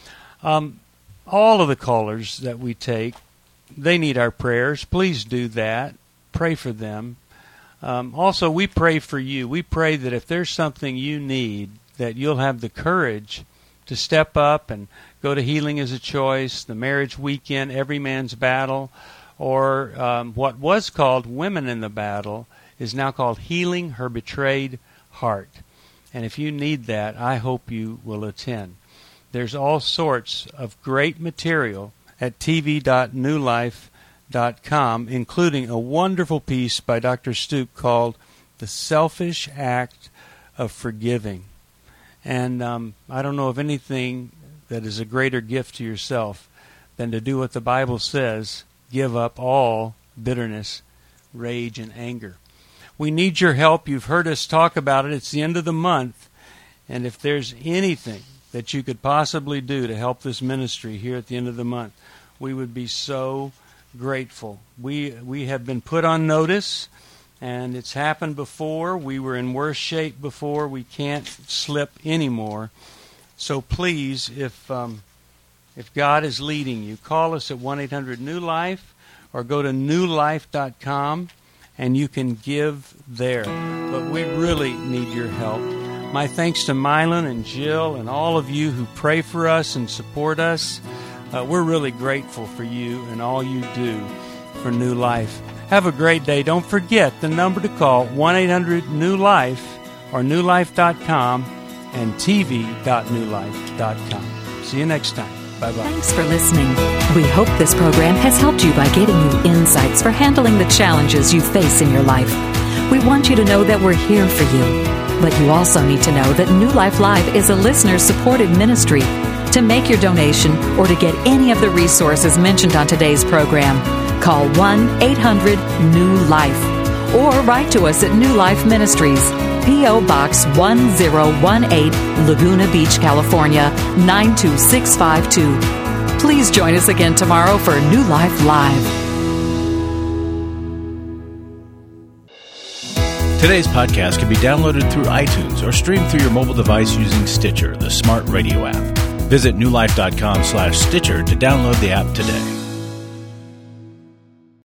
Um, all of the callers that we take, they need our prayers. Please do that. Pray for them. Um, also, we pray for you. We pray that if there's something you need, that you'll have the courage to step up and go to Healing is a Choice, the Marriage Weekend, Every Man's Battle, or um, what was called Women in the Battle is now called Healing Her Betrayed Heart. And if you need that, I hope you will attend. There's all sorts of great material at t v dot new life dot com, including a wonderful piece by Doctor Stoop called The Selfish Act of Forgiving. And um, I don't know of anything that is a greater gift to yourself than to do what the Bible says, give up all bitterness, rage, and anger. We need your help. You've heard us talk about it. It's the end of the month. And if there's anything that you could possibly do to help this ministry here at the end of the month, we would be so grateful. We we have been put on notice, and it's happened before. We were in worse shape before. We can't slip anymore. So please, if um, if God is leading you, call us at one eight hundred new life or go to new life dot com, and you can give there. But we really need your help. My thanks to Mylon and Jill and all of you who pray for us and support us. Uh, we're really grateful for you and all you do. for new life. Have a great day. Don't forget the number to call, one eight hundred new life or new life dot com and t v dot new life dot com. See you next time. Bye-bye. Thanks for listening. We hope this program has helped you by getting you insights for handling the challenges you face in your life. We want you to know that we're here for you. But you also need to know that New Life Live is a listener-supported ministry. To make your donation or to get any of the resources mentioned on today's program, call one eight hundred new life or write to us at New Life Ministries, P O. Box one zero one eight, Laguna Beach, California, nine two six five two. Please join us again tomorrow for New Life Live. Today's podcast can be downloaded through iTunes or streamed through your mobile device using Stitcher, the smart radio app. Visit new life dot com slash Stitcher to download the app today.